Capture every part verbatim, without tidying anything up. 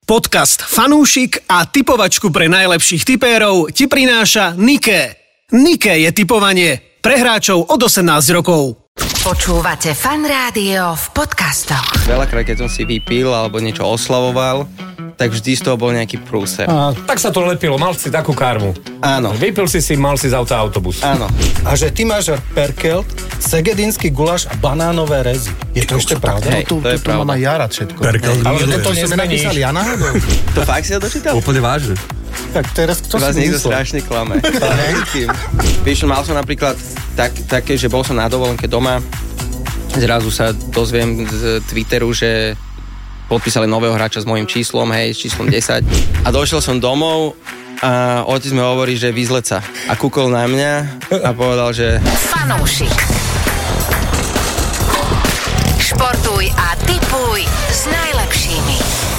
Podcast Fanúšik a typovačku pre najlepších tipérov ti prináša Niké. Niké je tipovanie pre hráčov od osemnásť rokov. Počúvate Fan Rádio v podcastoch. Veľakrát, keď som si vypil alebo niečo oslavoval, tak vždy z toho bol nejaký prúser. A, tak sa to lepilo, mal si takú karmu. Áno. Vypil si si, mal si z auta autobus. Áno. A že ty máš perkelt, segedínsky guláš a banánové rezy. Je to ešte pravda? Hej, to, to je to, to pravda. mám aj ja rád všetko. Perkelt, ale Ale to to nezmeníš. nenapísal ja náhodou? To fakt si ho dočítal? Úplne vážne. Tak teraz kto Vás si niekto myslel? strašne klame. Vieš, mal som napríklad tak, také, že bol som na dovolenke doma, zrazu sa dozviem z Twitteru, že podpísali nového hráča s mojím číslom, hej, s číslom desať. A došiel som domov a otec mi hovorí, že vyzleť sa. A kúkol na mňa a povedal, že... Fanúšik. Športuj a tipuj s najlepšími.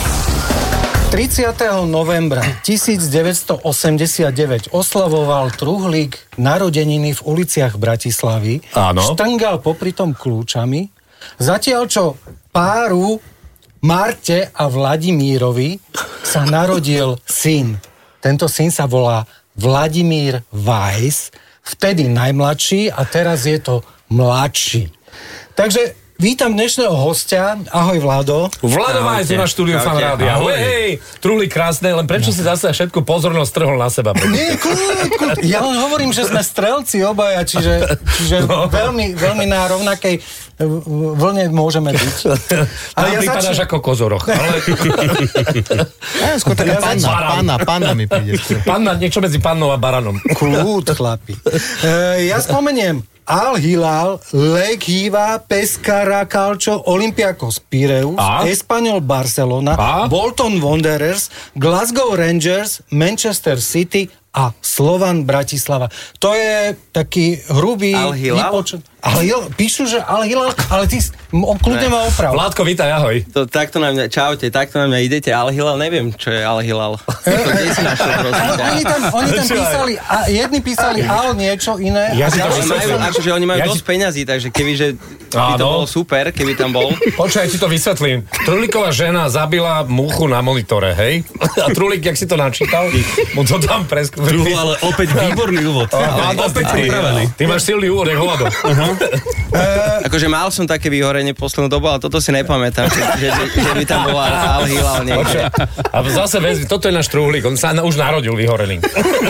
tridsiateho novembra devätnásťstoosemdesiatdeväť oslavoval Truhlík narodeniny v uliciach Bratislavy. Áno. Štrngal popritom kľúčami. Zatiaľ, čo páru Marte a Vladimírovi sa narodil syn. Tento syn sa volá Vladimír Weiss, vtedy najmladší a teraz je to mladší. Takže vítam dnešného hostia. Ahoj, Vlado. Vlado Weiss na štúdiu Fan Rádia. Ahoj, hej, Truhlík krásne, len prečo si zase všetku pozornosť trhol na seba? Nie, kľud, kľud. Ja len hovorím, že sme strelci obaja, čiže, čiže No. veľmi, veľmi na rovnakej vlne môžeme byť. Ale ja vypadáš začnem- ako kozoroch. Ale... Ja, skôr taká panna, panna, panna mi príde. skôr. Panna, niečo medzi pannou a baranom. Kľud, chlapi. E, ja spomeniem Al Hilal, Lech Hiva, Pescara Calcio, Olympiakos Pireus, A? Espanyol Barcelona, A? Bolton Wanderers, Glasgow Rangers, Manchester City a Slovan Bratislava. To je taký hrubý... Al Hilal? vypočet- Al Hilal, píšu, že Al Hilal, ale ty s- m- kľudne ma oprav. Vládko, vítaj, ahoj. To, takto na mňa, čaute, takto na mňa idete. Al Hilal, neviem, čo je Al Hilal. To kde si našiel, prosím ťa? Oni tam, oni tam Čo aj? písali, a jedni písali Al niečo iné. Ja a si to Oni ďalší majú, písali- akože oni majú Ja dosť ti- peňazí, takže keby, že by to Áno. bolo super, keby tam bol. Počkaj, ti to vysvetlím. Truhlíková žena zabila muchu na monitore, hej? A Truhlík, jak si to načítal, mu to tam preskúpil. Truhol, ale opäť výborný úvod. Opäť pripravený. Ty máš silný úvod, jak hovado. Akože mal som také vyhorenie poslednú dobu, ale toto si nepamätám, že, že, že by tam bola Al Hilal niekde. A zase vezmi, toto je náš Truhlík, on sa na, už narodil vyhorený.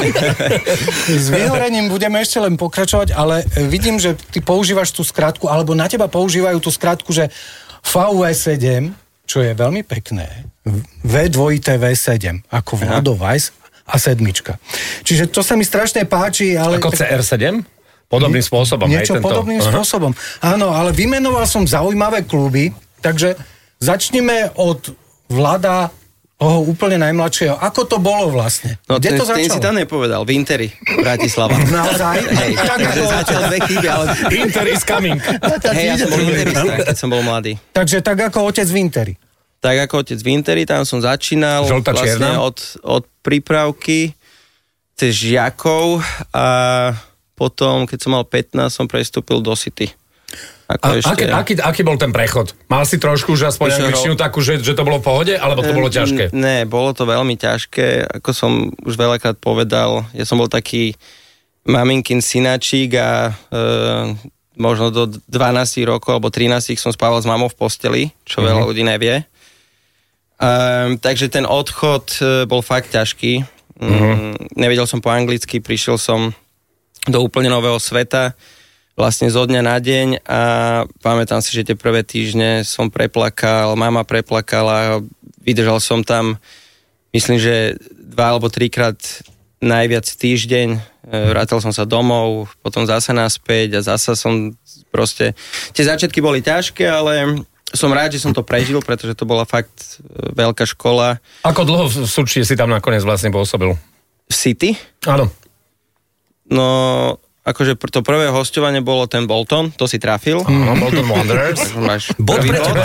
S vyhorením budeme ešte len pokračovať, ale vidím, že ty používaš tú skratku, alebo na teba používajú tú skratku, že vé vé sedem, čo je veľmi pekné, vé dvojité vé sedem, ako Vlado Weiss a sedmička. Čiže to sa mi strašne páči, ale... Ako cé er sedem? Podobným spôsobom. Niečo hej, tento. podobným Aha. spôsobom. Áno, ale vymenoval som zaujímavé kluby, takže začneme od Vlada, toho úplne najmladšieho. Ako to bolo vlastne? No Kde ten, to ten začalo? si tam nepovedal, v Interi, Bratislava. Naozaj? Hej, Tak takže ako- zatiaľ dve chyby, ale... Inter is coming. Hej, ja som bol interista, keď som bol mladý. Takže tak ako otec v Interi. Tak ako otec v Interi, tam som začínal Žltá, vlastne čierna? od, od prípravky cez žiakov a potom, keď som mal pätnásť, som prestúpil do City. Ako A, ešte... aký, aký, aký bol ten prechod? Mal si trošku už aspoň Vyššie angličtinu takú, že, že to bolo v pohode, alebo to bolo ťažké? N- Ne, bolo to veľmi ťažké. Ako som už veľakrát povedal, ja som bol taký maminkin synačík a e, možno do dvanásť rokov alebo trinásť som spával s mamou v posteli, čo mm-hmm. veľa ľudí nevie. E, takže ten odchod e, bol fakt ťažký. Mm-hmm. Nevedel som po anglicky, prišiel som do úplne nového sveta, vlastne zo dňa na deň a pamätám si, že tie prvé týždne som preplakal, mama preplakala, vydržal som tam, myslím, že dva alebo trikrát najviac týždeň, vrátil som sa domov, potom zasa naspäť a zasa som proste, tie začiatky boli ťažké, ale som rád, že som to prežil, pretože to bola fakt veľká škola. Ako dlho v Suči si tam nakoniec vlastne pôsobil? V City? Áno. No, akože to prvé hosťovanie bolo ten Bolton, to si trafil. No, Bolton Wanderers. Máš Bod prvý pre teba.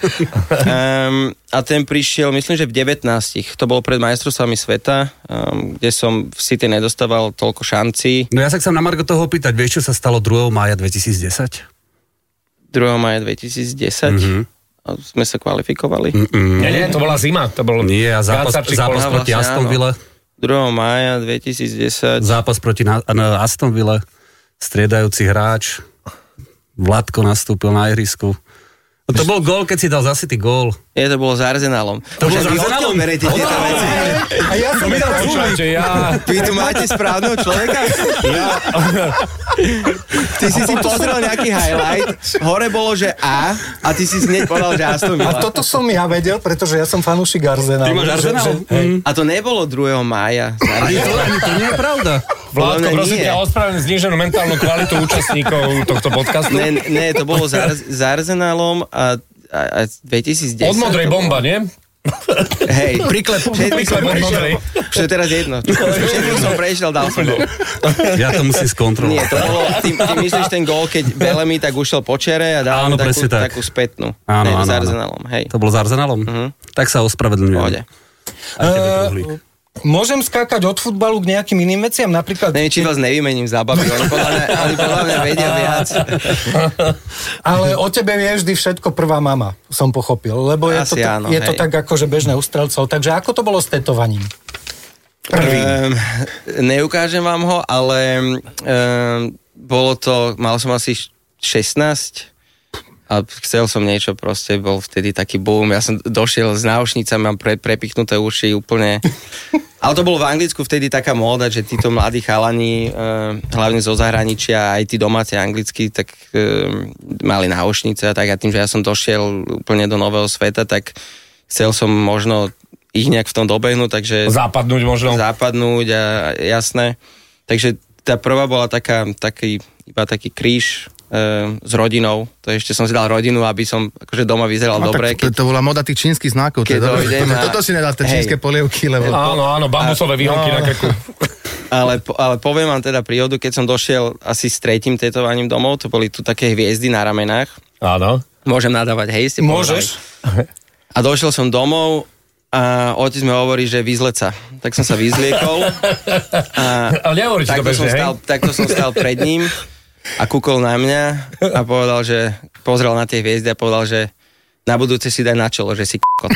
um, a ten prišiel, myslím, že v devätnástich. To bolo pred majstrovstvami sveta, um, kde som v City nedostával toľko šancí. No ja sa chcem na Margo toho opýtať, vieš, čo sa stalo druhého mája dvetisícdesať? druhého mája dvetisícdesať. Mhm. a sme sa kvalifikovali. Mm-mm. Nie, nie, to bola zima. To bol Nie, a zápas, zápas proti vlastne, Aston Ville. druhého mája dvetisícdesať. Zápas proti na, na Aston Ville. Striedajúci hráč. Vladko nastúpil na ihrisku. No to bol gól, keď si dal zase ty gól. Nie, to bolo s Arsenalom. To bolo s Arsenalom? Berete tieto veci. A ja som videl Počúvajte, ja... Vy tu máte správneho človeka? Ja. Ty si si pozrel nejaký highlight, hore bolo, že A, a ty si hneď povedal, že Aston Villa. A toto som ja vedel, pretože ja som fanúšik Arsenalu. Ty máš Arsenal? A to nebolo druhého mája. Ani to, ani to nie je pravda. Vládko, prosím nie. ťa, ospravedlňujem zníženú mentálnu kvalitu účastníkov tohto podcastu. Ne, ne, to bolo s, Ar- s Arsenalom a, a, a dvetisícdesať. Od modrej bomba, nie? Hej, Priklep, všetko som priklep od modrej. prešiel. Čo je teraz jedno. Všetko som prešiel, dal som gól. Ja to musím skontrolovať. Nie, to bolo, ty, ty myslíš ten gól, keď Bellamy tak ušiel po čere a dal Áno, mu takú, presne tak. takú spätnú. Áno, ne, áno, s áno. Arsenalom, hej. To bolo s Arsenalom? Mhm. Tak sa ospravedlňujem. Pohode. Aj tebe, Truhlík. Môžem skákať od futbalu k nejakým iným veciam? Napríklad... Neviem, či vás nevymením za babi, oni podľa mňa, oni podľa mňa vedia viac. Ale o tebe vie vždy všetko prvá mama, som pochopil. Lebo je, to, Asi áno, je to hej. tak akože bežné u strelcov. Takže ako to bolo s tetovaním? Prvý. Um, neukážem vám ho, ale um, bolo to, mal som asi šestnásť a chcel som niečo, proste bol vtedy taký boom. Ja som došiel s náušnicami, mám pre, prepichnuté uši úplne. Ale to bolo v Anglicku vtedy taká móda, že títo mladí chalani, uh, hlavne zo zahraničia, aj tí domáci anglickí, tak uh, mali náušnice a tak. A tým, že ja som došiel úplne do nového sveta, tak chcel som možno ich nejak v tom dobehnúť, takže... Západnúť možno. Západnúť a jasné. Takže tá prvá bola taká, taký, iba taký kríž e, s rodinou. To ešte som si dal rodinu, aby som akože doma vyzeral No, dobre. tak to, to bola moda tých čínskych znakov. keď to je dobré. dojdem a- Toto si nedal, tie Hej. čínske polievky, lebo... Áno, áno, bambusové výhonky na krku. Ale, po- ale poviem vám teda príhodu, keď som došiel asi s tretím tetovaním domov, to boli tu také hviezdy na ramenách. Áno. Môžem nadávať, hej, ste Môžeš. povedali. A došiel som domov a otec mi hovorí, že vyzleť sa. Tak som sa vyzliekol. A Ale nehovorí ti to takto, som bežne, hej? stal, takto som stal pred ním a kúkol na mňa a povedal, že pozrel na tie hviezdy a povedal, že na budúce si daj na čelo, že si k***kot.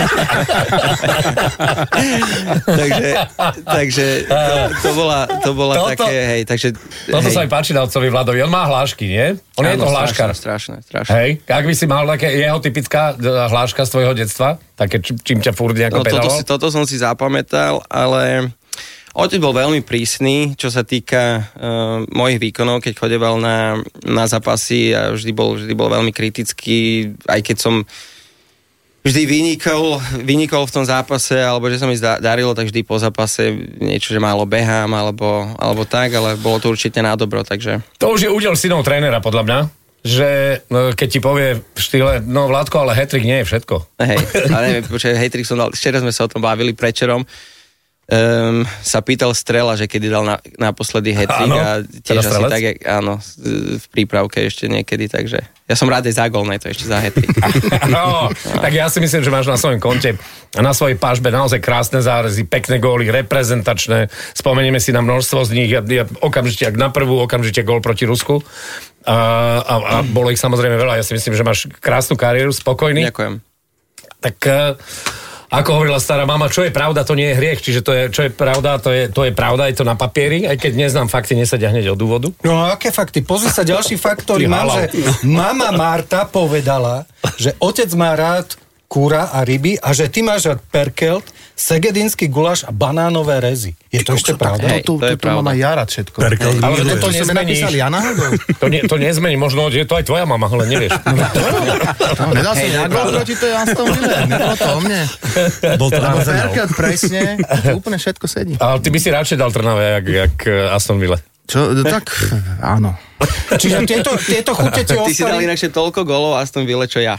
takže takže to, to bola, to bola Toto- také, hej, takže... Toto hej. sa mi páči na otcovi Vladovi. On má hlášky, nie? On je Áno, to hláškar. Strašné, strašné. Hej, ak by si mal také jeho typická e, hláška z tvojho detstva, také či- čím ťa furt nejako No, toto, pedalo? si, toto som si zapamätal, ale otec bol veľmi prísny, čo sa týka uh, mojich výkonov, keď chodeval na, na zápasy a vždy bol, vždy bol veľmi kritický, aj keď som vždy vynikol, vynikol v tom zápase, alebo že sa mi zda- darilo, tak vždy po zápase niečo, že málo behám, alebo, alebo tak, ale bolo to určite na dobro, takže... To už je údel synov trénera, podľa mňa, že no, keď ti povie v štýle, no Vládko, ale hat-trick nie je všetko. Hej, ale neviem, počkaj, hejtrik som dal, včera sme sa o tom bavili prečerom, Um, sa pýtal Strela, že kedy dal na, naposledy hat-trick Áno, a teda tiež asi strelec? tak, jak, áno, v prípravke ešte niekedy, takže ja som rád aj za gól, ne to ešte za hat-trick. No, tak ja si myslím, že máš na svojom konte a na svojej pažbe naozaj krásne zárezy, pekné góly, reprezentačné. Spomenieme si na množstvo z nich. Ja, ja okamžite, ak na prvú, okamžite gól proti Rusku. A, a, a bolo ich samozrejme veľa. Ja si myslím, že máš krásnu kariéru, spokojný. Ďakujem. Tak uh, ako hovorila stará mama, čo je pravda, to nie je hriech. Čiže to je, čo je pravda, to je, to je pravda, je to na papieri, aj keď neznám fakty, nesadia hneď od úvodu. No a aké fakty? Pozri sa, ďalší fakt, ktorý Ty mám, halal. že mama Marta povedala, že otec má rád kúra a ryby a že ty máš rád perkelt, segedínsky guláš a banánové rezy. Je to ešte pravda? Hej, Tu, to je tu, tu mám pravda. aj ja rád všetko. Perkel, Ale miluje. toto To sme nezmeníš. napísali ja náhodou. To, nie, to nezmení, možno je to aj tvoja mama, ale nevieš. No, nedal som na gól proti tej Aston Ville. Nebolo to o mne. Bol to Lebo Arsenal. Perkelt presne, úplne všetko sedí. Ale ty by si radšej dal Trnave, jak, jak eh, Aston Ville. Čo, tak, áno. Čiže tieto, tieto chute ti Ty si dal ostali... inakšie toľko gólov Aston Ville, čo ja.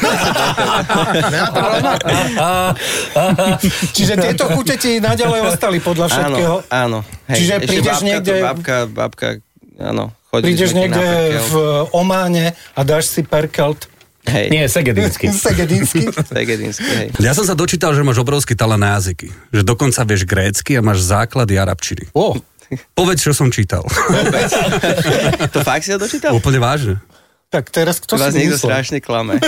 Čiže tieto chute ti naďalej ostali podľa všetkého. Áno, áno. Hej, Čiže ešte prídeš babka, niekde... To babka, babka, áno. chodili Prídeš sme ti na niekde Perkel. v Ománe a dáš si perkelt Hej, Nie, segedínsky. segedínsky. Segedinsky, hej. Ja som sa dočítal, že máš obrovský talent na jazyky. Že dokonca vieš grécky a máš základy arabčiny. Oh. Povedz, čo som čítal. To fakt si ho dočítal? Úplne vážne. Tak teraz kto vás si niekto myslel? strašne klame.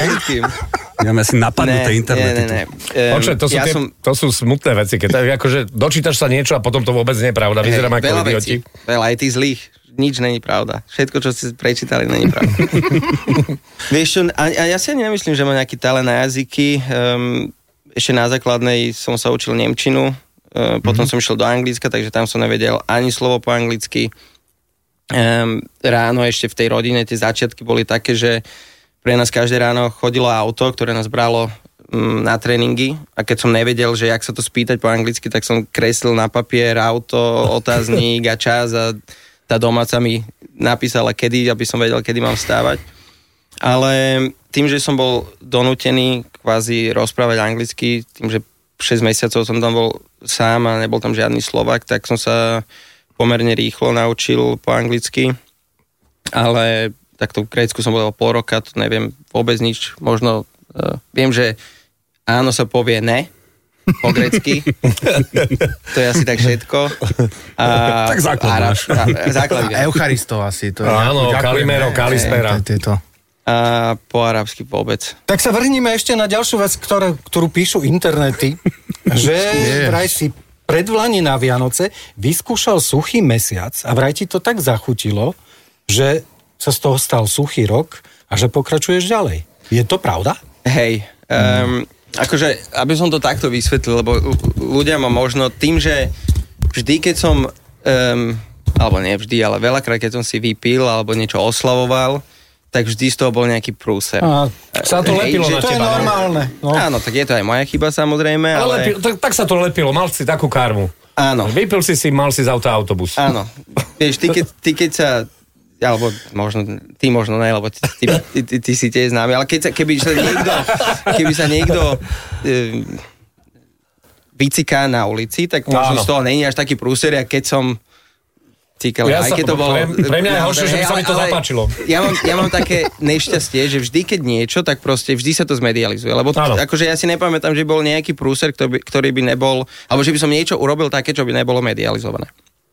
Máme si napadnuté internety. Ne, ne, ne. Um, Počuť, to, sú ja tie, som... to sú smutné veci, keď tak, akože dočítaš sa niečo a potom to vôbec nie je pravda. Vyzerám ako veľa idioti. vecí, veľa aj tých zlých. Nič není pravda. Všetko, čo ste prečítali, není pravda. Vieš čo, a, a ja si ani nemyslím, že mám nejaký talent na jazyky. Um, ešte na základnej som sa učil nemčinu, uh, potom mm-hmm. som išiel do Anglicka, takže tam som nevedel ani slovo po anglicky. Um, ráno ešte v tej rodine tie začiatky boli také, že pre nás každé ráno chodilo auto, ktoré nás bralo um, na tréningy a keď som nevedel, že jak sa to spýtať po anglicky, tak som kreslil na papier auto, otáznik a čas a tá domáca mi napísala kedy, aby som vedel, kedy mám vstávať. Ale tým, že som bol donútený kvázi rozprávať anglicky, tým, že šesť mesiacov som tam bol sám a nebol tam žiadny Slovák, tak som sa pomerne rýchlo naučil po anglicky, ale takto v Grécku som bol pol roka, to neviem vôbec nič, možno uh, viem, že áno sa povie ne po grécky, to je asi tak všetko. A, tak základ máš. Základ. Eucharistov asi. To je, áno, Kalimero, Kalispera. A po arabsky vôbec. Tak sa vrhníme ešte na ďalšiu vec, ktoré, ktorú píšu internety, že vraj si predvlani na Vianoce vyskúšal suchý mesiac a vraj ti to tak zachutilo, že sa z toho stal suchý rok a že pokračuješ ďalej. Je to pravda? Hej, um, akože, aby som to takto vysvetlil, lebo ľudia ma možno tým, že vždy, keď som, um, alebo nie vždy, ale veľakrát, keď som si vypil alebo niečo oslavoval, tak vždy z toho bol nejaký prúser. A sa to Hej, lepilo že na to teba. je normálne. No. Áno, tak je to aj moja chyba samozrejme, Ale ale... lepilo, tak, tak sa to lepilo, mal si takú karmu. Áno. Vypil si si, mal si z auta autobus. Áno. Vieš, ty keď, ty keď sa... Alebo možno, ty možno ne, lebo ty, ty, ty, ty, ty si tiež známy, ale keď sa, keby sa niekto, keby sa niekto e, vyciká na ulici, tak možno Áno. z toho není až taký prúser, jak keď som cíkal, Ja aj sa- keď to bolo... pre- pre mňa je horšie, že by sa mi to ale- zapáčilo. Ja mám, ja mám také nešťastie, že vždy, keď niečo, tak proste vždy sa to zmedializuje. Lebo Áno. akože ja si nepamätám, že bol nejaký prúser, ktorý by, ktorý by nebol, alebo že by som niečo urobil také, čo by nebolo medializované.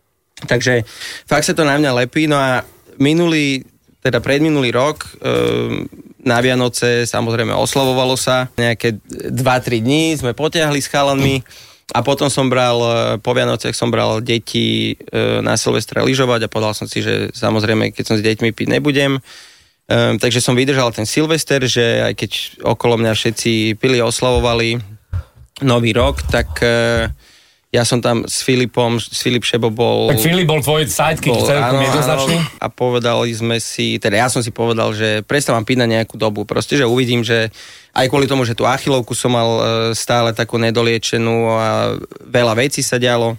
Takže fakt sa to na mňa lepí. No a minulý, teda predminulý rok um, na Vianoce samozrejme oslavovalo sa. Nejaké dva tri dní sme potiahli s chalanmi a potom som bral, po Vianociach som bral deti uh, na Silvestre lyžovať a povedal som si, že samozrejme, keď som s deťmi piť nebudem. Um, takže som vydržal ten Silvester, že aj keď okolo mňa všetci pili, oslavovali Nový rok, tak uh, ja som tam s Filipom, s Filip Šebo bol... Tak Filip bol tvoj sidekick, bol, celkom áno, jednoznačný. áno, a povedali sme si, teda ja som si povedal, že prestávam piť na nejakú dobu, proste, že uvidím, že aj kvôli tomu, že tú achilovku som mal e, stále takú nedoliečenú a veľa vecí sa dialo,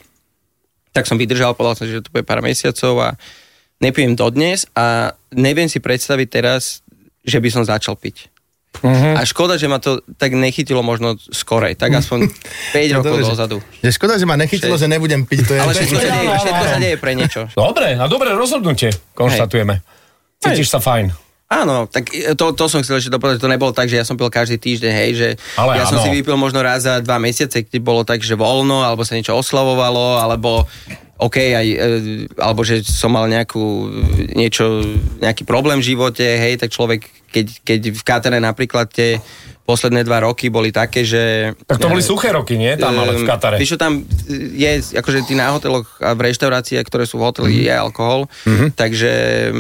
tak som vydržal, povedal som si, že to bude pár mesiacov a nepijem dodnes a neviem si predstaviť teraz, že by som začal piť. Uh-huh. A škoda, že ma to tak nechytilo možno skorej, tak aspoň päť rokov dobre, dozadu. Je škoda, že ma nechytilo, Šesť. že nebudem piť. To je Ale všetko sa deje, všetko sa deje pre niečo. Dobre, a dobré rozhodnutie, konštatujeme. Cítiš sa fajn. Áno, tak to, to som chcel ešte dopovedať, to nebolo tak, že ja som pil každý týždeň, hej, že Ale ja som áno. si vypil možno raz za dva mesiace, keď bolo tak, že voľno, alebo sa niečo oslavovalo, alebo OK, aj, e, alebo že som mal nejakú, niečo, nejaký problém v živote, hej, tak človek, keď, keď v Katare napríklad tie posledné dva roky boli také, že... Tak to boli suché roky, nie? Tam ale v Katare. Víš, čo tam je, akože ty na hoteloch a v reštauráciách, ktoré sú v hoteli, mm-hmm. je alkohol, mm-hmm. takže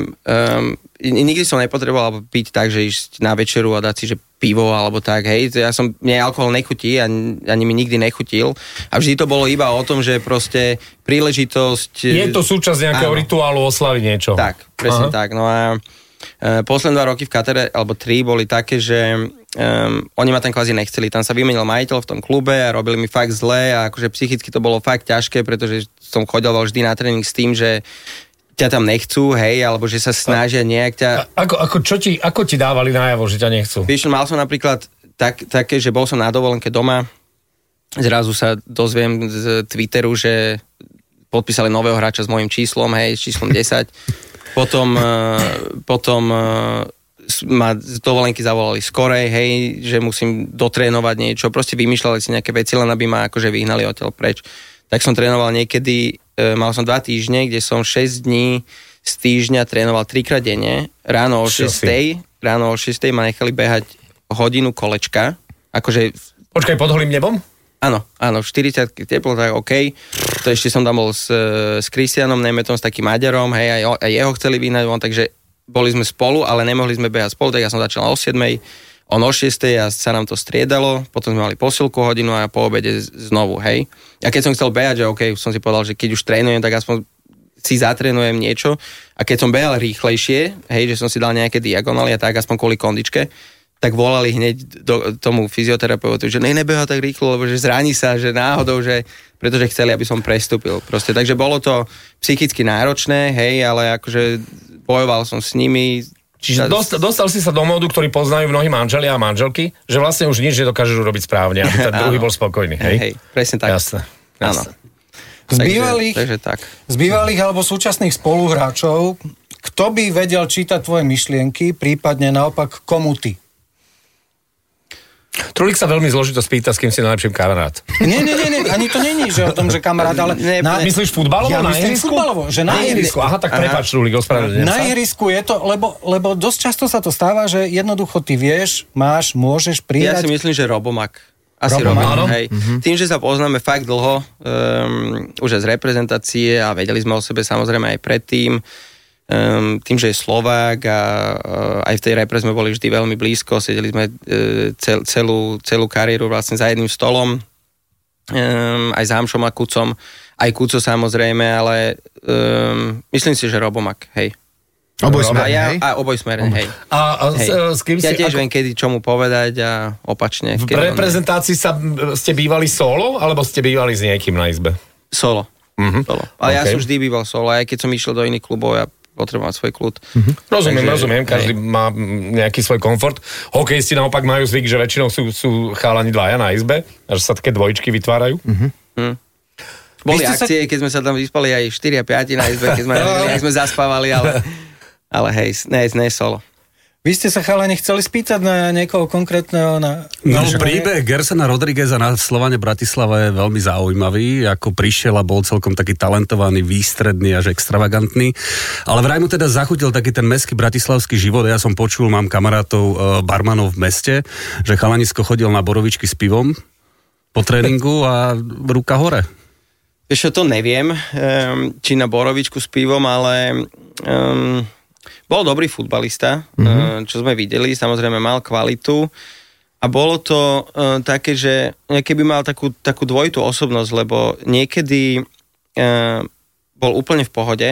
um, nikdy som nepotreboval piť tak, že ísť na večeru a dať si, že pivo alebo tak, hej, ja som, mne alkohol nechutí, ani, ani mi nikdy nechutil a vždy to bolo iba o tom, že proste príležitosť... Je to súčasť nejakého áno. rituálu oslavy niečo. Tak, presne Aha. tak, no a e, posledné dva roky v Katare, alebo tri, boli také, že um, oni ma tam kvázi nechceli, tam sa vymenil majiteľ v tom klube a robili mi fakt zle a akože psychicky to bolo fakt ťažké, pretože som chodil vždy na tréning s tým, že ťa tam nechcú, hej, alebo že sa snažia nejak ťa... A, ako, ako, čo ti, ako ti dávali najavo, že ťa nechcú? Vieš, mal som napríklad tak, také, že bol som na dovolenke doma, zrazu sa dozviem z Twitteru, že podpísali nového hráča s mojím číslom, hej, s číslom desať. Potom, potom ma z dovolenky zavolali skorej, hej, že musím dotrénovať niečo, proste vymýšľali si nejaké veci, len aby ma akože vyhnali odtiaľ preč. Tak som trénoval niekedy, mal som dva týždne, kde som šesť dní z týždňa trénoval trikrát denne, ráno o šiestej, ráno o šiestej ma nechali behať hodinu kolečka, akože... Počkaj, pod holým nebom? Áno, áno, štyridsať teplo, tak OK. To ešte som tam bol s, s Kristianom Nemetom, s takým Maďarom, hej, aj, aj jeho chceli vyhnať von, takže boli sme spolu, ale nemohli sme behať spolu, tak ja som začal o siedmej, on o šiestej a sa nám to striedalo, potom sme mali posilku hodinu a po obede znovu, hej. A keď som chcel behať, že OK, som si povedal, že keď už trénujem, tak aspoň si zatrénujem niečo a keď som behal rýchlejšie, hej, že som si dal nejaké diagonály a tak, aspoň kvôli kondičke, tak volali hneď do, tomu fyzioterapeutu, že ne, nebeha tak rýchlo, lebo že zraní sa, že náhodou, že pretože chceli, aby som prestúpil. Proste, takže bolo to psychicky náročné, hej, ale akože bojoval som s nimi. Čiže dostal, dostal si sa do módu, ktorý poznajú mnohí manželia a manželky, že vlastne už nič nedokážeš urobiť správne, aby ten druhý bol spokojný, hej? Hej, presne tak. Jasné, jasné. Áno. Z bývalých, takže, takže tak. z bývalých alebo súčasných spoluhráčov, kto by vedel čítať tvoje myšlienky, prípadne naopak komu ty? Trulik sa veľmi zložito spýta, s kým si najlepším kamarát. Nie, nie, nie, nie, ani to není, že o tom, že kamarát, ale... Ne, na, myslíš futbalovo ja na myslím ihrisku? futbalovo, že na, na ihrisku. Aha, tak prepáč, Trulik, ospravedlňujem sa. Na ihrisku je to, lebo, lebo dosť často sa to stáva, že jednoducho ty vieš, máš, môžeš prijať... Ja si myslím, že Robomak. Asi Robomak, Robomak, áno. hej. Mm-hmm. Tým, že sa poznáme fakt dlho, um, už aj z reprezentácie a vedeli sme o sebe samozrejme aj predtým, um, tým, že je Slovák a uh, aj v tej repre sme boli vždy veľmi blízko, sedeli sme uh, cel, celú, celú kariéru vlastne za jedným stolom, um, aj s Hamšom a Kucom, aj Kuco samozrejme, ale um, myslím si, že Robomak, hej. Obojsmerne, ja, hej? A obojsmerne, hej. A, a hej. S, s kým Ja si... tiež ako, viem, kedy čo mu povedať a opačne. v reprezentácii sa, ste bývali solo, alebo ste bývali s niekým na izbe? Solo. Mhm. solo. Ale ja Okay. som vždy býval solo, aj keď som išiel do iných klubov, ja potreboval svoj kľud. Mhm. Rozumiem, Takže, rozumiem, každý hej. má nejaký svoj komfort. Hokejisti naopak majú zvyk, že väčšinou sú, sú chalani dvaja na izbe, a že sa také dvojičky vytvárajú. Hm. Boli Vy ste akcie, sa... keď sme sa tam vyspali aj štyri a päť na izbe, keď sme, keď sme zaspávali, ale, ale hej, ne, ne solo. Vy ste sa chalani chceli spýtať na niekoho konkrétneho? Na... No, na príbeh Gersena Rodrígueza na Slovane Bratislava je veľmi zaujímavý, ako prišiel a bol celkom taký talentovaný, výstredný až extravagantný, ale vraj mu teda zachutil taký ten mestský bratislavský život. Ja som počul, mám kamarátov e, barmanov v meste, že chalanisko chodil na borovičky s pivom po tréningu a ruka hore. Vieš, to neviem, um, či na borovičku s pivom, ale um, bol dobrý futbalista, mm-hmm. um, čo sme videli, samozrejme mal kvalitu a bolo to um, také, že keby mal takú, takú dvojitú osobnosť, lebo niekedy um, bol úplne v pohode,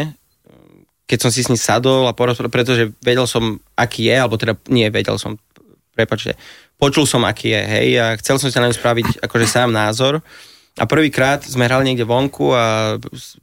keď som si s ním sadol a porozprával, pretože vedel som, aký je, alebo teda nie, vedel som, prepáčte, počul som, aký je, hej, a chcel som si na ňu spraviť akože sám názor. A prvýkrát sme hrali niekde vonku a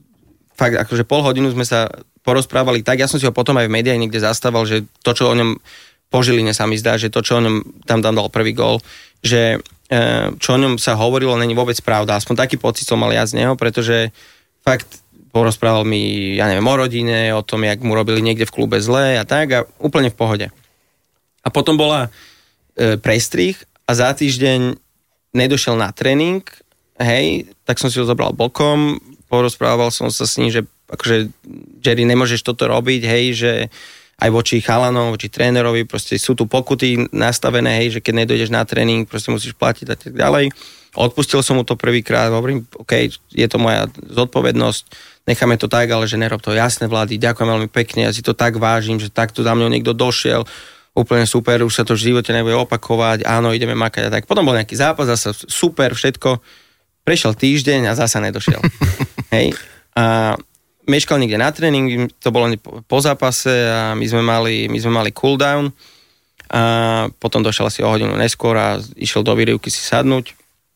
fakt akože pol hodinu sme sa porozprávali tak, ja som si ho potom aj v médiách niekde zastával, že to, čo o ňom po Žiline sa mi zdá, že to, čo o ňom tam dal prvý gól, že čo o ňom sa hovorilo, není vôbec pravda. Aspoň taký pocit som mal ja z neho, pretože fakt porozprával mi, ja neviem, o rodine, o tom, jak mu robili niekde v klube zle a tak a úplne v pohode. A potom bola e, prestrih a za týždeň nedošiel na tréning. Hej, tak som si ho zobral bokom, porozprával som sa s ním, že akože Jerry, nemôžeš toto robiť, hej, že aj voči chalanom, voči trénerovi, proste sú tu pokuty nastavené, hej, že keď nedojdeš na tréning, proste musíš platiť a tak ďalej. Odpustil som mu to prvýkrát, hovorím, OK, je to moja zodpovednosť, necháme to tak, ale že nerob to, jasné Vlady, ďakujem veľmi pekne, ja si to tak vážim, že takto za mňou niekto došiel, úplne super, už sa to v živote nebude opakovať, áno, ideme makať a tak. Potom bol nejaký zápas, zase super, všetko. Prešiel týždeň a zasa nedošiel. Hej. A meškal niekde na tréning, to bolo po zápase a my sme mali, my sme mali cooldown a potom došiel asi o hodinu neskôr a išiel do výrivky si sadnúť.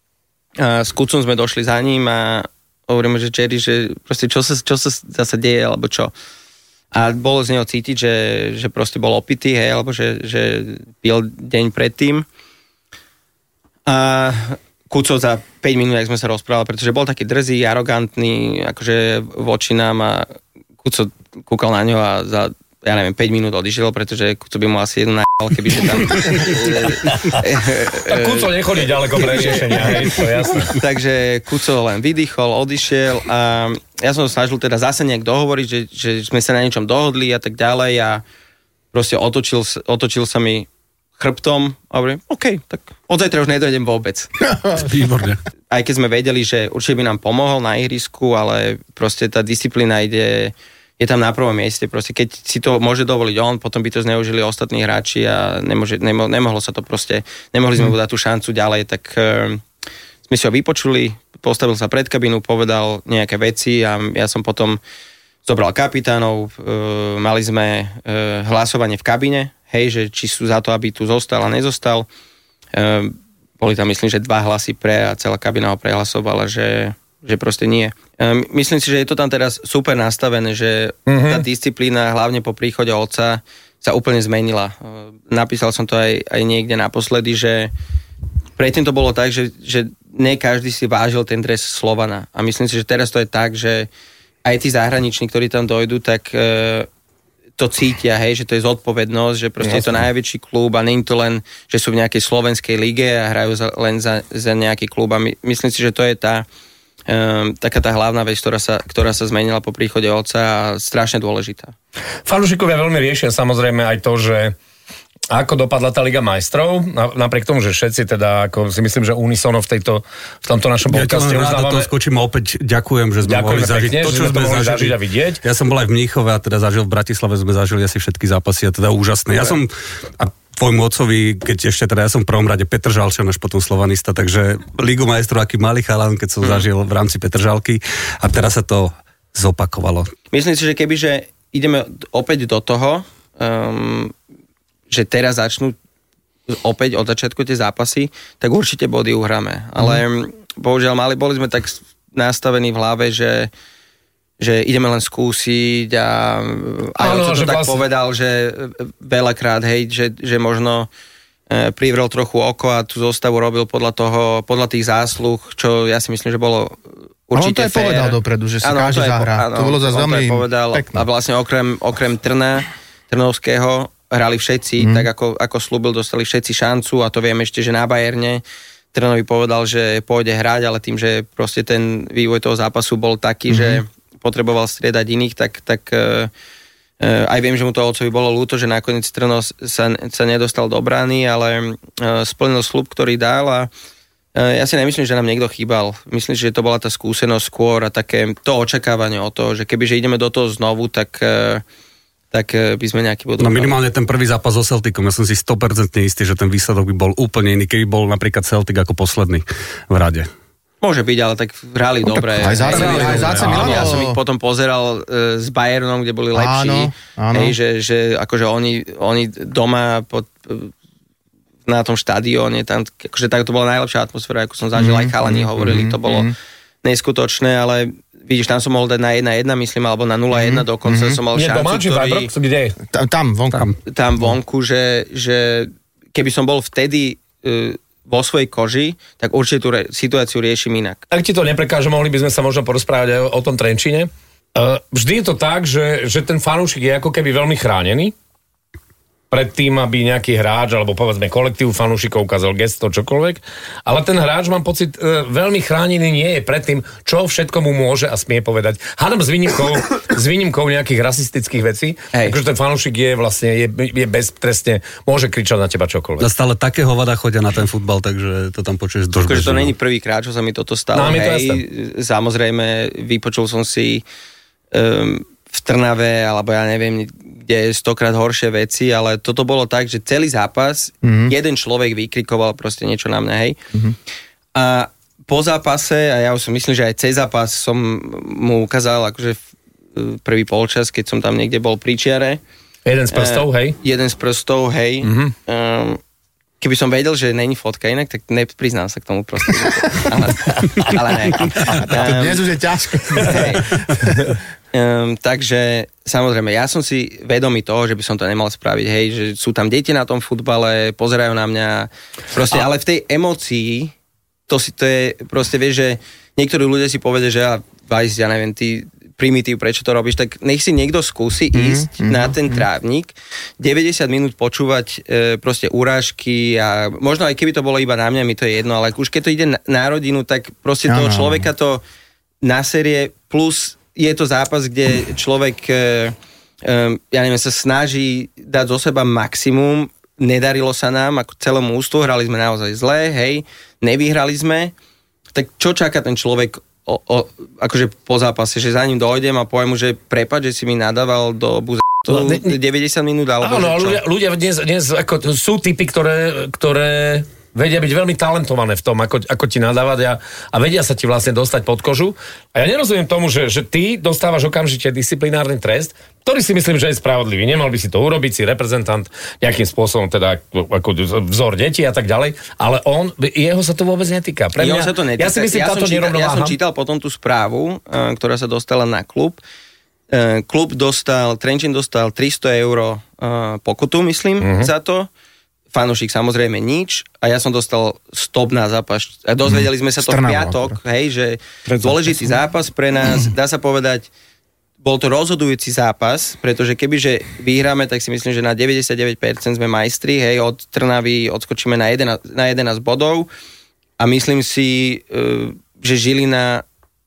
A s Kucom sme došli za ním a hovoríme, že Jerry, že proste čo sa, čo sa zase deje, alebo čo. A bolo z neho cítiť, že, že proste bol opitý, hej, alebo že, že pil deň predtým. A Kuco za päť minút, jak sme sa rozprávali, pretože bol taký drzý, arogantný, akože voči nám a Kuco kúkal na ňo a za ja neviem, päť minút odišiel, pretože Kuco by mu asi jednu najal, kebyže tam... Tak Kuco nechodí ďaleko pre riešenia, hej, to je jasné. Takže Kuco len vydýchol, odišiel a ja som sa snažil teda zase nejak dohovoriť, že, že sme sa na niečom dohodli a tak ďalej a proste otočil, otočil sa mi chrbtom a hovorím, OK, tak od zajtra už nedojdem vôbec. Výborne. Aj keď sme vedeli, že určite by nám pomohol na ihrisku, ale proste tá disciplína ide... je tam na prvom mieste. Proste keď si to môže dovoliť on, potom by to zneužili ostatní hráči a nemôže, nemo, nemohlo sa to proste, nemohli sme mu dať tú šancu ďalej, tak uh, sme si ho vypočuli, postavil sa pred kabínu, povedal nejaké veci a ja som potom zobral kapitánov, uh, mali sme uh, hlasovanie v kabíne, hej, že či sú za to, aby tu zostal a nezostal. Uh, boli tam, myslím, že dva hlasy pre a celá kabína ho prehlasovala, že že proste nie. Myslím si, že je to tam teraz super nastavené, že mm-hmm. tá disciplína, hlavne po príchode otca, sa úplne zmenila. Napísal som to aj, aj niekde naposledy, že predtým to bolo tak, že, že ne každý si vážil ten dres Slovana. A myslím si, že teraz to je tak, že aj tí zahraniční, ktorí tam dojdú, tak e, to cítia, hej, že to je zodpovednosť, že proste Jasne. Je to najväčší klub a nie je to len, že sú v nejakej slovenskej lige a hrajú za, len za, za nejaký klub. A my, myslím si, že to je tá Um, taká tá hlavná vec, ktorá sa, ktorá sa zmenila po príchode otca a strašne dôležitá. Fanúšikovia veľmi riešia samozrejme aj to, že ako dopadla tá Liga majstrov, napriek tomu, že všetci teda, ako si myslím, že unisono v, tejto, v tomto našom podcaste ja uznávame. Ja to skočím opäť, ďakujem, že sme mohli zažiť pekne, to, čo sme, sme zažili. a vidieť. Ja som bol aj v Mníchove a teda zažil v Bratislave, sme zažili asi všetky zápasy a teda úžasné. Ja som... A tvojmu otcovi, keď ešte teda ja som v prvom rade Petržalčan, až potom slovanista, takže Ligu majstrov, aký malý chalan, keď som mm. zažil v rámci Petržalky a teraz sa to zopakovalo. Myslím si, že kebyže ideme opäť do toho, um, že teraz začnú opäť od začiatku tie zápasy, tak určite body uhráme. Ale mm. bohužiaľ mali, boli sme tak nastavení v hlave, že že ideme len skúsiť a aj on to tak vlastne... povedal, že veľakrát, hej, že, že možno e, privrel trochu oko a tú zostavu robil podľa toho, podľa tých zásluh, čo ja si myslím, že bolo určite fér. On to aj povedal dopredu, že si ano, každý zahrá. To bolo zase veľmi pekné. A vlastne okrem, okrem Trna, Trnovského, hrali všetci, mm. tak ako, ako slúbil, dostali všetci šancu a to viem ešte, že na Bayerne Trnovi povedal, že pôjde hrať, ale tým, že proste ten vývoj toho zápasu bol taký, mm. že potreboval striedať iných, tak, tak uh, uh, aj viem, že mu to otcovi bolo ľúto, že nakoniec Trno sa, sa nedostal do brány, ale uh, splnil sľub, ktorý dal a uh, ja si nemyslím, že nám niekto chýbal. Myslím, že to bola tá skúsenosť skôr a také to očakávanie o to, že kebyže ideme do toho znovu, tak, uh, tak uh, by sme nejaký budú... No minimálne ten prvý zápas so Celticom, ja som si sto percent istý, že ten výsledok by bol úplne iný, keby bol napríklad Celtic ako posledný v rade. Môže byť, ale tak hrali no, dobre. Aj za Milan. Ja som ich potom pozeral e, s Bayernom, kde boli lepší. Áno, áno. Hej, že, že akože oni, oni doma pod, na tom štadióne, tam, akože tak to bola najlepšia atmosféra, ako som zažil, mm, aj chalani mm, hovorili, mm, to bolo mm. neskutočné, ale vidíš, tam som mohol dať na jedna jedna, myslím, alebo na nula jedna, mm, dokonca mm. som mal Nie, šancu, ktorý... Kde? Tam, tam vonku. Tam, tam vonku, že, že keby som bol vtedy... E, vo svojej koži, tak určite tú re- situáciu riešim inak. Ak ti to neprekáže, mohli by sme sa možno porozprávať aj o, o tom Trenčíne. Uh, vždy je to tak, že, že ten fanúšik je ako keby veľmi chránený pred tým, aby nejaký hráč, alebo povedzme kolektív fanúšikov ukázal gesto, čokoľvek. Ale ten hráč, mám pocit, uh, veľmi chránený nie je pred tým, čo všetko mu môže a smie povedať. Hádam s výnimkou, s výnimkou nejakých rasistických vecí. Takže ten fanúšik je vlastne je, je beztrestne, môže kričať na teba čokoľvek. A stále také hovada chodia na ten futbal, takže to tam počuješ dosť. Takže to není prvýkrát, čo sa mi toto stalo. No, hej, to samozrejme, vypočul som si um, v Trnave, alebo ja neviem, kde je stokrát horšie veci, ale toto bolo tak, že celý zápas mm-hmm. jeden človek vykrikoval proste niečo na mňa, hej. Mm-hmm. A po zápase, a ja už som myslím, že aj cez zápas som mu ukázal akože prvý polčas, keď som tam niekde bol pri čiare. Jeden z prstov, hej? Uh, jeden z prstov, hej. Mm-hmm. Um, keby som vedel, že není fotka inak, tak nepriznám sa k tomu proste. ale, ale ne. To dnes už je ťažké. Hej. Um, takže samozrejme, ja som si vedomý toho, že by som to nemal spraviť, hej, že sú tam deti na tom futbale, pozerajú na mňa, proste, a... ale v tej emócii, to si to je, proste vieš, že niektorí ľudia si povedia, že ja, vajs, ja neviem, ty primitív, prečo to robíš, tak nech si niekto skúsi ísť mm, mm, na ten mm. trávnik, deväťdesiat minút počúvať e, proste urážky a možno aj keby to bolo iba na mňa, mi to je jedno, ale už keď to ide na, na rodinu, tak proste toho človeka to na série, plus je to zápas, kde človek e, e, ja neviem, sa snaží dať zo seba maximum, nedarilo sa nám ako celému ústvu, hrali sme naozaj zle, hej, nevyhrali sme, tak čo čaká ten človek o, o, akože po zápase, že za ním dojdem a poviem mu, že prepáč, že si mi nadával do buze no, ne, deväťdesiat minút, alebo áno, že čo? ľudia, ľudia dnes, dnes ako, sú typy, ktoré, ktoré vedia byť veľmi talentované v tom, ako, ako ti nadávať a, a vedia sa ti vlastne dostať pod kožu. A ja nerozumiem tomu, že, že ty dostávaš okamžite disciplinárny trest, ktorý si myslím, že je spravodlivý. Nemal by si to urobiť, si reprezentant nejakým spôsobom, teda ako vzor detí a tak ďalej, ale on, jeho sa to vôbec netýka. Pre mňa, sa to netýka. Ja si myslím, ja, táto som čítal, ja som čítal potom tú správu, ktorá sa dostala na klub. Klub dostal, Trenčín dostal tristo eur pokutu, myslím, mm-hmm. za to. Fanúšik samozrejme nič a ja som dostal stop na zápas. A dozvedeli sme sa to v piatok, hej, že dôležitý zápas pre nás, dá sa povedať, bol to rozhodujúci zápas, pretože kebyže vyhráme, tak si myslím, že na deväťdesiatdeväť percent sme majstri, hej, od Trnavy odskočíme na jedenásť, na jedenásť bodov a myslím si, že Žilina,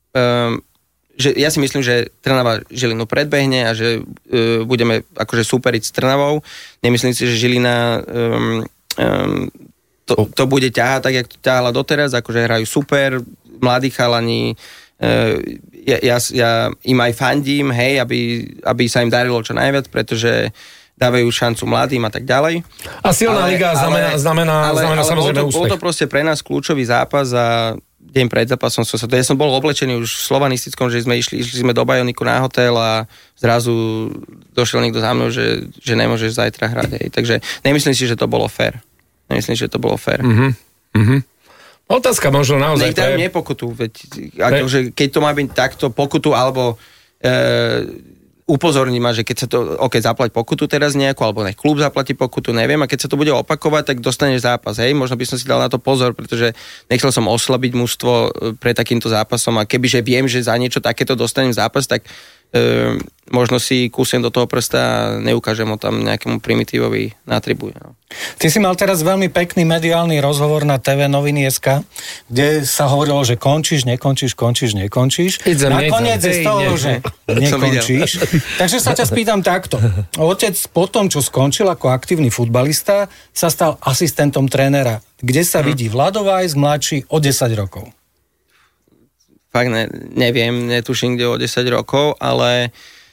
že ja si myslím, že Trnava Žilinu predbehne a že uh, budeme akože superiť s Trnavou. Nemyslím si, že Žilina um, um, to, to bude ťahať tak, jak to ťahala doteraz, akože hrajú super, mladí chalani, uh, ja, ja, ja im aj fandím, hej, aby, aby sa im darilo čo najviac, pretože dávajú šancu mladým a tak ďalej. A silná ale, liga znamená, ale, znamená, ale, znamená ale samozrejme bol to, úspech. bol to proste pre nás kľúčový zápas a deň pred zápasom som sa to... Ja som bol oblečený už v slovanistickom, že sme išli, išli sme do Bajoniku na hotel a zrazu došiel niekto za mnou, že, že nemôžeš zajtra hrať. Hej. Takže nemyslím si, že to bolo fér. Nemyslím, že to bolo fér. Mhm. Mhm. Otázka možno naozaj... Nech dajú mne pokutu, veď akože, keď to má byť takto pokutu, alebo e, upozorní ma, že keď sa to, ok, zaplať pokutu teraz nejakú, alebo nech klub zaplatí pokutu, neviem, a keď sa to bude opakovať, tak dostaneš zápas, hej, možno by som si dal na to pozor, pretože nechcel som oslabiť mužstvo pre takýmto zápasom a kebyže viem, že za niečo takéto dostanem zápas, tak e, možno si kúsem do toho prsta a neukážem ho tam nejakému primitívovi na tribúne. No. Ty si mal teraz veľmi pekný mediálny rozhovor na té vé noviny bodka es ká, kde sa hovorilo, že končíš, nekončíš, končíš, nekončíš. Nakoniec je z toho, že nekončíš. Takže sa ťa spýtam takto. Otec potom, čo skončil ako aktívny futbalista, sa stal asistentom trénera. Kde sa hmm. vidí Vlado Weiss, mladší o desať rokov? Fakt ne, neviem, netuším, kde o desať rokov, ale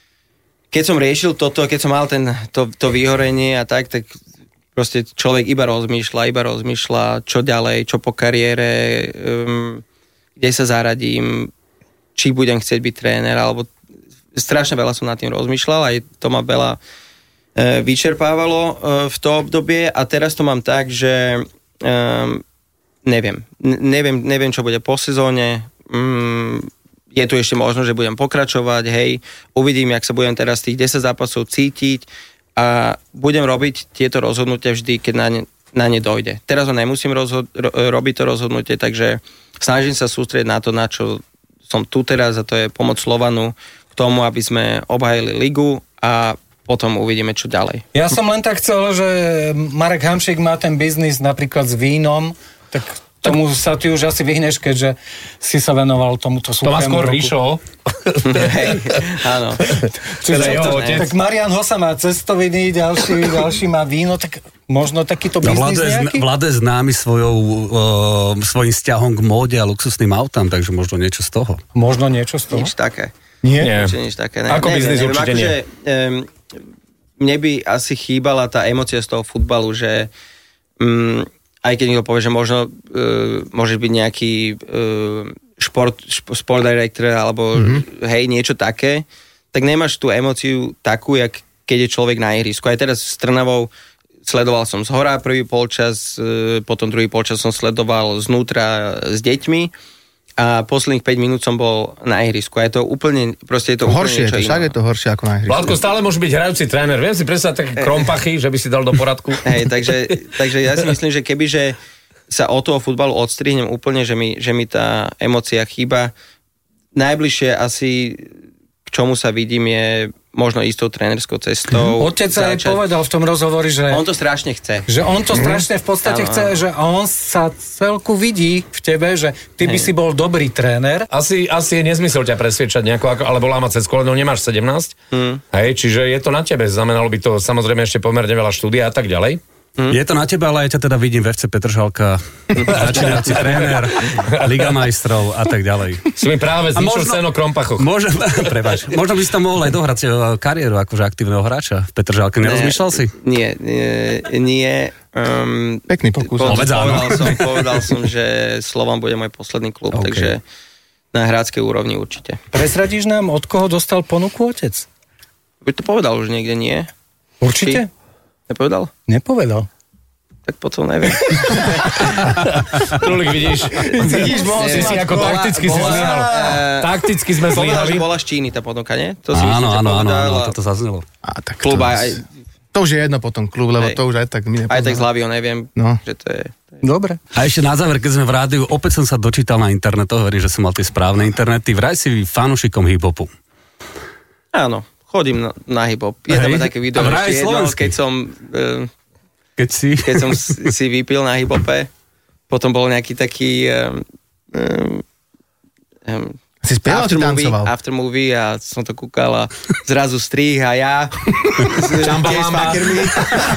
keď som riešil toto, keď som mal ten, to, to vyhorenie a tak, tak proste človek iba rozmýšľa, iba rozmýšľa, čo ďalej, čo po kariére, um, kde sa zaradím, či budem chcieť byť tréner, alebo strašne veľa som nad tým rozmýšľal, aj to ma veľa e, vyčerpávalo e, v to obdobie a teraz to mám tak, že e, neviem, neviem, neviem, čo bude po sezóne, mm, je tu ešte možno, že budem pokračovať, hej, uvidím, jak sa budem teraz tých desať zápasov cítiť a budem robiť tieto rozhodnutia vždy, keď na ne, na ne dojde. Teraz ho nemusím rozhod- ro- robiť to rozhodnutie, takže snažím sa sústrediť na to, na čo som tu teraz a to je pomoc Slovanu k tomu, aby sme obhajili ligu a potom uvidíme, čo ďalej. Ja som len tak chcel, že Marek Hamšík má ten biznis napríklad s vínom, tak tomu sa ty už asi vyhneš, keďže si sa venoval tomuto suchému roku. To má skôr Ríšo. Hej, áno. Čiže, tak Marian Hosa má cestoviny, ďalší, ďalší má víno, tak možno takýto biznis nejaký? Vlade je známy svojou, uh, svojím vzťahom k móde a luxusným autám, takže možno niečo z toho. Možno niečo z toho? Nič také. Nie? Nie. Nič, nič také. Ne, Ako neviem, biznis neviem, určite akože, nie. Um, mne by asi chýbala tá emócia z toho futbalu, že um, aj keď niekto povie, že možno uh, môžeš byť nejaký uh, šport, šp, sport director alebo mm-hmm. hej, niečo také, tak nemáš tú emóciu takú, jak keď je človek na ihrisku. Aj teraz s Trnavou sledoval som z hora prvý polčas, uh, potom druhý polčas som sledoval znútra s deťmi a posledných päť minút som bol na ihrisku. A je to úplne, proste je to horšie, úplne niečo iné. Však je to horšie ako na ihrisku. Vládko, stále môže byť hrajúci tréner. Viem si predstaviť také krompachy, že by si dal do poradku. Hej, takže, takže ja si myslím, že keby, že sa od toho futbalu odstrihnem úplne, že mi, že mi tá emócia chýba, najbližšie asi, k čomu sa vidím, je možno istou trénerskou cestou. Otec sa aj povedal v tom rozhovori, že... On to strašne chce. Že on to strašne v podstate Áno, chce, áno. že on sa celku vidí v tebe, že ty by Hej. si bol dobrý tréner. Asi, asi je nezmysel ťa presviečať nejako, ako, alebo lámať cez koleno, nemáš sedemnásť. Hmm. Hej, čiže je to na tebe. Znamenalo by to samozrejme ešte pomerne veľa štúdia a tak ďalej. Hmm. Je to na teba, ale ja ťa teda vidím v ef cé Petržalka, začínajúci tréner, Liga majstrov a tak ďalej. Si mi práve zničil možno... seno Krompachoch. Môžem, prepáč, možno by si tam mohol aj dohrať kariéru akože aktívneho hráča v Petržalke. Nerozmýšľal si? Nie, nie, nie. Um, Pekný pokus. Po, Povedz áno. povedal, som, povedal som, že Slovan bude môj posledný klub, Okay. takže na hráckej úrovni určite. Prezradíš nám, od koho dostal ponuku otec? By to povedal už niekde, nie? Určite? Nepovedal? Nepovedal. Tak potom neviem. Trulik, vidíš? Vidíš, mohol Si si ako bola- takticky si bola- zlyhal. eh, Takticky sme Povedal, že zlyhali. bola z Číny tá ponuka, nie? To si myslím, Áno, že áno, áno, povedal áno, a toto zaznelo. A tak klub to, aj, to už je jedno potom klub, lebo Hej. to už aj tak my aj tak z nepoznáme. hlavy, neviem, No. že to je... Dobre. A ešte na záver, keď sme v rádiu, opäť som sa dočítal na internetoch, verím, že som mal tie správne internety, vraj si fanúšikom hip-hopu. Áno, chodím na, na hip-hop. Je tam Hej. aj také video, A vraj ešte jedno, slovenský. keď som... Uh, Keď si... keď som si vypil na hip-hope, potom bol nejaký taký um, um, um, Si spieval, či after movie, tancoval? after movie a som to kúkal a zrazu strih a ja s tiež s fakermi. E,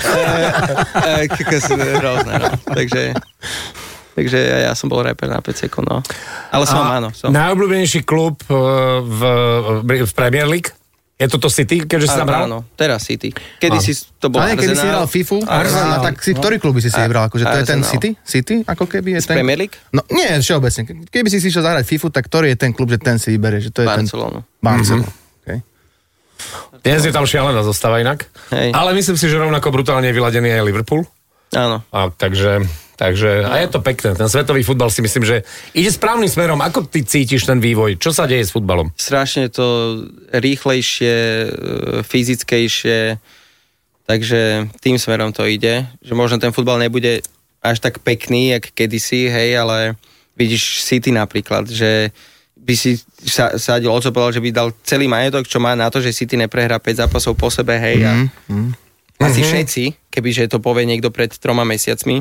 e, Kokos, hrozné, no. Takže, takže ja, ja som bol rapper na pecieku, no. Ale som, áno, som. Najobľúbenejší klub eh, v, v Premier League? Je to to City, keďže si tam hral? Áno, teraz City. Kedy si to bol Ale kedy si hral Arsenal. FIFU, Arsenal. a tak si v ktorý kluby si si A- vybral? Akože to je ten Arsenal. City? City? Ako keby je Z ten... Premier League? No nie, všeobecne. Keby si si išiel zahrať FIFU, tak ktorý je ten klub, že ten si vyberie? Že to je Barcelonu. ten... Barcelonu. Okay. Dnes je tam šialená zostava inak. Hej. Ale myslím si, že rovnako brutálne je vyladený aj Liverpool. Áno. A takže, takže a je to pekné. Ten svetový futbal si myslím, že ide správnym smerom. Ako ty cítiš ten vývoj? Čo sa deje s futbalom? Strašne to rýchlejšie, e, fyzickejšie, takže tým smerom to ide, že možno ten futbal nebude až tak pekný, jak kedysi, hej, ale vidíš City napríklad, že by si sa, sadil, oco povedal, že by dal celý majetok, čo má na to, že City neprehrá päť zápasov po sebe, hej, a Mm, mm. asi všetci, kebyže to povie niekto pred troma mesiacmi.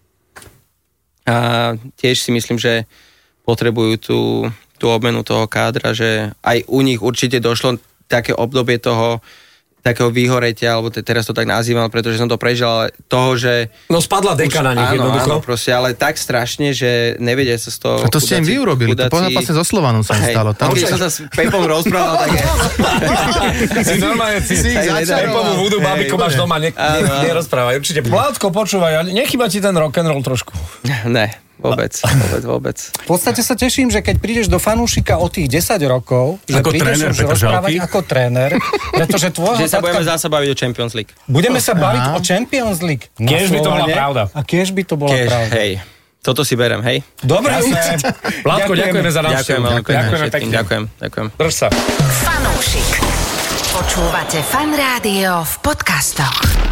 A tiež si myslím, že potrebujú tú, tú obmenu toho kádra, že aj u nich určite došlo také obdobie toho takého vyhoretia, alebo te, teraz to tak nazývam, pretože som to prežil, ale toho, že... No spadla deka na nich áno, jednoducho. áno, proste, ale tak strašne, že nevedia sa z toho... A to ste im chudáci- vy urobili, to chudáci- po zápase so Slovanom sa mi Hej, stalo. Tam keď som sa s Pepom rozprával, tak je... Si normálne si, Si ich Hej, začaroval. Pepovú vodu, Hej, babiko máš doma, ne, áno, áno. ne, nerozprávaj. Určite. Vládko, počúvaj, ale nechyba ti ten rock'n'roll trošku. Ne, vôbec, vôbec, vôbec. V podstate sa teším, že keď prídeš do fanúšika o tých desať rokov, že Ako prídeš tréner už Petržalky? rozprávať ako tréner, pretože tvojho Že sa budeme tatka... zasa baviť o Champions League. Budeme sa baviť o Champions League. na Kiež by to bola Slovane. pravda. A kiež by to bola Kež, pravda. hej, toto si berem, hej. Dobre, Jasné. Vládko, ďakujeme za návštevu. Ďakujem veľmi pekne Ďakujeme všetkým, pekne. ďakujem, ďakujem. Drž sa. Fanúšik. Počúvate Fan Rádio v podcastoch.